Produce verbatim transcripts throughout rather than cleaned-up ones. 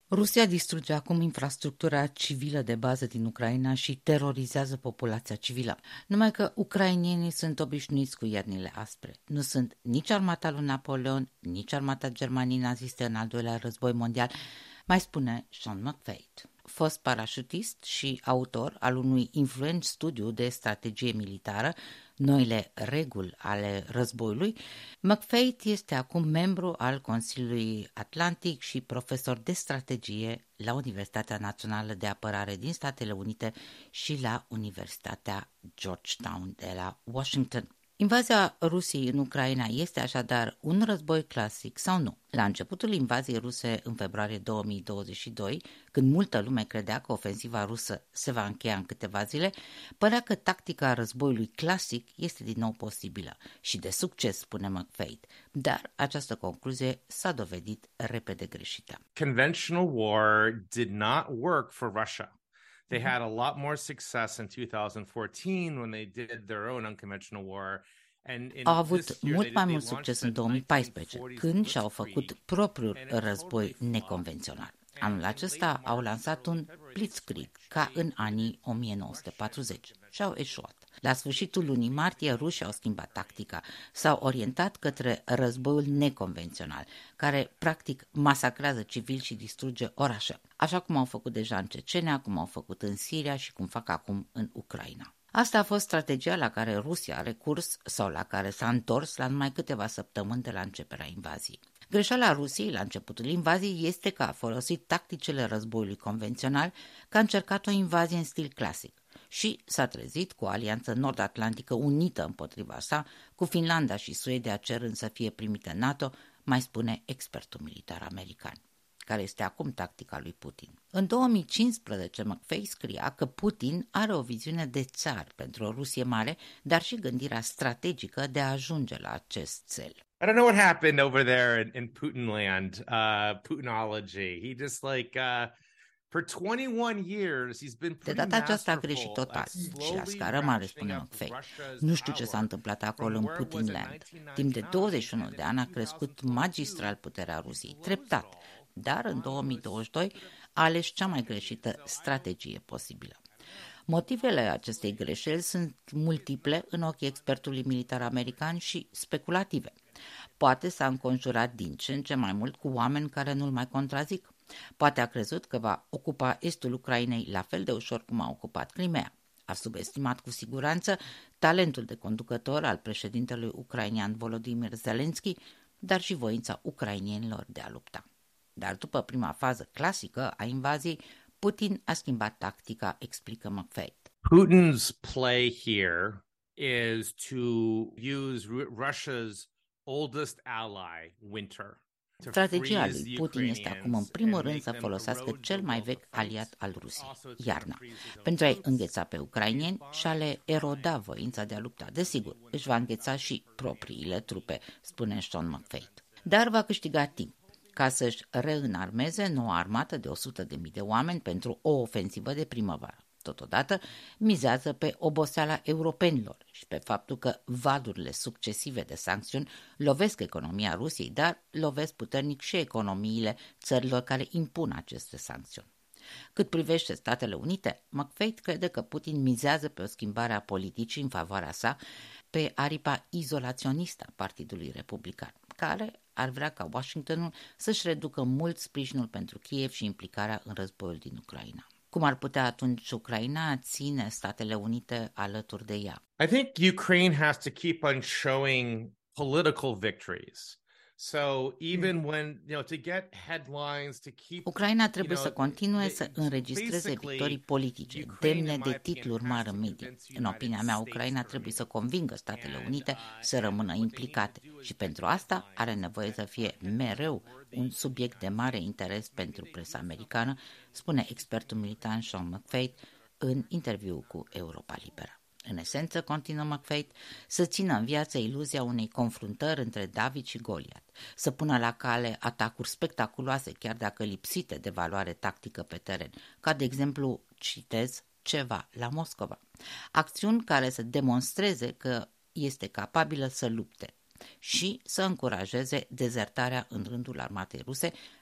Rusia distruge acum infrastructura civilă de bază din Ucraina și terorizează populația civilă. Numai că ucrainienii sunt obișnuiți cu iernile aspre. Nu sunt nici armata lui Napoleon, nici armata Germaniei naziste în al doilea război mondial, mai spune Sean McFate. Fost parașutist și autor al unui influent studiu de strategie militară, Noile reguli ale războiului, McFate este acum membru al Consiliului Atlantic și profesor de strategie la Universitatea Națională de Apărare din Statele Unite și la Universitatea Georgetown de la Washington. Invazia Rusiei în Ucraina este așadar un război clasic sau nu? La începutul invaziei ruse în februarie două mii douăzeci și doi, când multă lume credea că ofensiva rusă se va încheia în câteva zile, părea că tactica războiului clasic este din nou posibilă și de succes, spune McFate, dar această concluzie s-a dovedit repede greșită. Conventional war did not work for Russia. They had a lot more success in two thousand fourteen when they did their own unconventional war. Au avut mult mai mult succes în două mii paisprezece, când și-au făcut propriul război neconvențional. Anul acesta au lansat un blitzkrieg, ca în anii o mie nouă sute patruzeci, și au eșuat. La sfârșitul lunii martie, rușii au schimbat tactica, s-au orientat către războiul neconvențional, care practic masacrează civili și distruge orașe, așa cum au făcut deja în Cecenia, cum au făcut în Siria și cum fac acum în Ucraina. Asta a fost strategia la care Rusia a recurs sau la care s-a întors la numai câteva săptămâni de la începerea invaziei. Greșeala Rusiei la începutul invaziei este că a folosit tacticile războiului convențional, că a încercat o invazie în stil clasic și s-a trezit cu o alianță nord-atlantică unită împotriva sa, cu Finlanda și Suedia cerând să fie primite în NATO, mai spune expertul militar american, care este acum tactica lui Putin. În două mii cincisprezece, McFate scria că Putin are o viziune de țar pentru o Rusie mare, dar și gândirea strategică de a ajunge la acest cel. I don't know what happened over there in, in Putinland, uh, Putinology. He just like, uh, for twenty-one years, he's been De data aceasta a greșit total și la scară mare, spune McFate. Nu știu ce s-a întâmplat acolo în Putinland. Timp de douăzeci și unu de ani a crescut magistral puterea Rusiei, treptat, dar în două mii douăzeci și doi a ales cea mai greșită strategie posibilă. Motivele acestei greșeli sunt multiple în ochii expertului militar american și speculative. Poate s-a înconjurat din ce în ce mai mult cu oameni care nu-l mai contrazic. Poate a crezut că va ocupa estul Ucrainei la fel de ușor cum a ocupat Crimea. A subestimat cu siguranță talentul de conducător al președintelui ucrainean Volodymyr Zelensky, dar și voința ucrainienilor de a lupta. Dar după prima fază clasică a invaziei, Putin a schimbat tactica, explică McFate. Putin's play here is to use Russia's oldest ally, winter. Strategia lui Putin este acum în primul rând să folosească cel mai vechi aliat al Rusiei, iarna, pentru a-i îngheța pe ucrainieni și a le eroda voința de a lupta. Desigur, își va îngheța și propriile trupe, spune Sean McFate. Dar va câștiga timp ca să-și reînarmeze noua armată de o sută de mii de oameni pentru o ofensivă de primăvară. Totodată, mizează pe oboseala europenilor și pe faptul că valurile succesive de sancțiuni lovesc economia Rusiei, dar lovesc puternic și economiile țărilor care impun aceste sancțiuni. Cât privește Statele Unite, McFate crede că Putin mizează pe o schimbare a politicii în favoarea sa, pe aripa izolaționistă a Partidului Republican, care ar vrea ca Washingtonul să-și reducă mult sprijinul pentru Kiev și implicarea în războiul din Ucraina. Cum ar putea atunci Ucraina ține Statele Unite alături de ea? I think Ukraine has to keep on showing political victories. So even when, you know, to get headlines, to keep, Ucraina trebuie you know, să continue they, să înregistreze victorii politice, demne de titluri mari în medii. În opinia mea, Ucraina trebuie să convingă Statele Unite să rămână implicate și pentru asta are nevoie să fie mereu un subiect de mare interes pentru presa americană, spune expertul militar Sean McFate în interviu cu Europa Liberă. În esență, continuă McFate, să țină în viață iluzia unei confruntări între David și Goliat, să pună la cale atacuri spectaculoase, chiar dacă lipsite de valoare tactică pe teren, ca de exemplu, citez, ceva la Moscova. Acțiuni care să demonstreze că este capabilă să lupte și să încurajeze dezertarea în rândul armatei ruse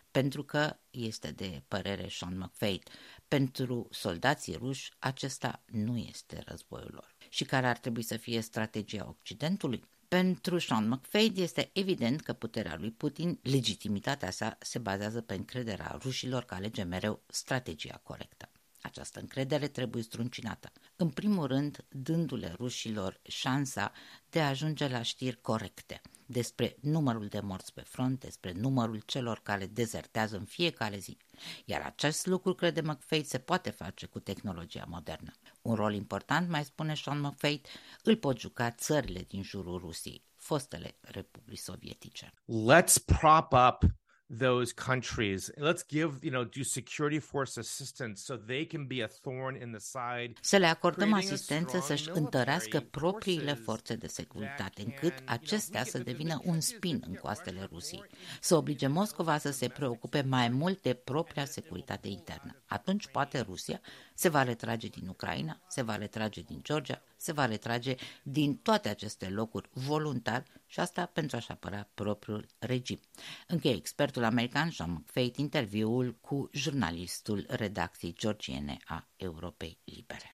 pentru că, este de părere Sean McFate, pentru soldații ruși acesta nu este războiul lor. Și care ar trebui să fie strategia Occidentului? Pentru Sean McFate este evident că puterea lui Putin, legitimitatea sa, se bazează pe încrederea rușilor că alege mereu strategia corectă. Această încredere trebuie struncinată, în primul rând dându-le rușilor șansa de a ajunge la știri corecte despre numărul de morți pe front, despre numărul celor care dezertează în fiecare zi. Iar acest lucru, crede McFate, se poate face cu tehnologia modernă. Un rol important, mai spune Sean McFate, îl pot juca țările din jurul Rusiei, fostele republici sovietice. Let's prop up those countries. Let's give, you know, do security force assistance so they can be a thorn in the side. Să le acordăm asistență să-și întărească propriile forțe de securitate, încât acestea să devină un spin în coastele Rusiei, să oblige Moscova să se preocupe mai mult de propria securitate internă. Atunci poate Rusia se va retrage din Ucraina, se va retrage din Georgia, se va retrage din toate aceste locuri voluntar și asta pentru a-și apăra propriul regim. Încheie expertul american Sean McFate interviul cu jurnalistul redacției georgiene a Europei Libere.